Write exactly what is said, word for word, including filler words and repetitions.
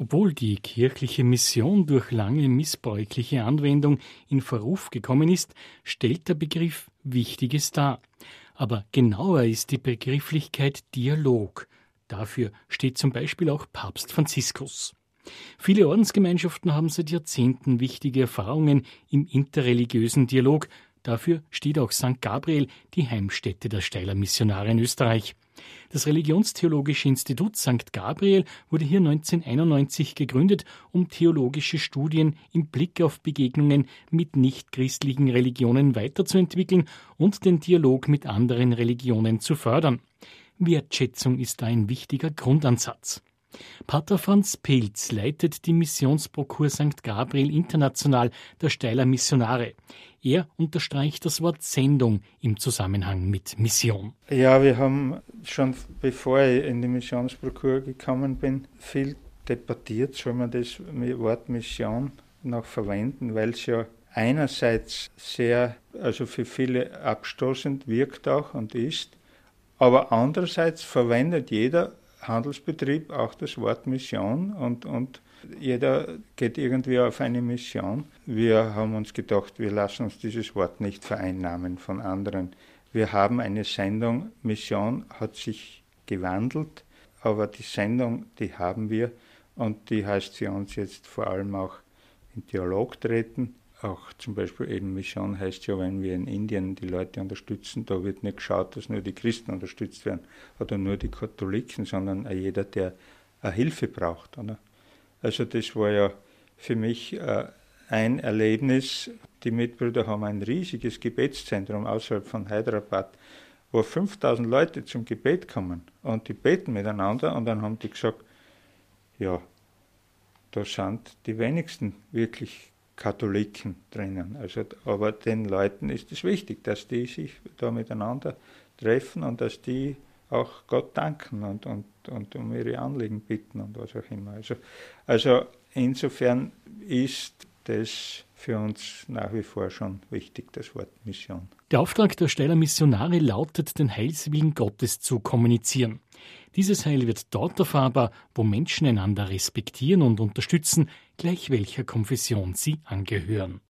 Obwohl die kirchliche Mission durch lange missbräuchliche Anwendung in Verruf gekommen ist, stellt der Begriff Wichtiges dar. Aber genauer ist die Begrifflichkeit Dialog. Dafür steht zum Beispiel auch Papst Franziskus. Viele Ordensgemeinschaften haben seit Jahrzehnten wichtige Erfahrungen im interreligiösen Dialog. Dafür steht auch Sankt Gabriel, die Heimstätte der Steyler Missionare in Österreich. Das Religionstheologische Institut Sankt Gabriel wurde hier neunzehnhunderteinundneunzig gegründet, um theologische Studien im Blick auf Begegnungen mit nichtchristlichen Religionen weiterzuentwickeln und den Dialog mit anderen Religionen zu fördern. Wertschätzung ist da ein wichtiger Grundansatz. Pater Franz Pelz leitet die Missionsprokur Sankt Gabriel International der Steyler Missionare. Er unterstreicht das Wort Sendung im Zusammenhang mit Mission. Ja, wir haben schon, bevor ich in die Missionsprokur gekommen bin, viel debattiert, soll man das Wort Mission noch verwenden, weil es ja einerseits sehr, also für viele abstoßend wirkt auch und ist, aber andererseits verwendet jeder Handelsbetrieb auch das Wort Mission und, und jeder geht irgendwie auf eine Mission. Wir haben uns gedacht, wir lassen uns dieses Wort nicht vereinnahmen von anderen. Wir haben eine Sendung, Mission hat sich gewandelt, aber die Sendung, die haben wir und die heißt für uns jetzt vor allem auch in Dialog treten. Auch zum Beispiel eben Mission heißt ja, wenn wir in Indien die Leute unterstützen, da wird nicht geschaut, dass nur die Christen unterstützt werden oder nur die Katholiken, sondern auch jeder, der eine Hilfe braucht. Oder? Also das war ja für mich äh, ein Erlebnis. Die Mitbrüder haben ein riesiges Gebetszentrum außerhalb von Hyderabad, wo fünftausend Leute zum Gebet kommen und die beten miteinander und dann haben die gesagt, ja, da sind die wenigsten wirklich Katholiken drinnen. Also, aber den Leuten ist es wichtig, dass die sich da miteinander treffen und dass die auch Gott danken und, und, und um ihre Anliegen bitten und was auch immer. Also, also insofern ist das für uns nach wie vor schon wichtig, das Wort Mission. Der Auftrag der Steyler Missionare lautet, den Heilswillen Gottes zu kommunizieren. Dieses Heil wird dort erfahrbar, wo Menschen einander respektieren und unterstützen, gleich welcher Konfession sie angehören.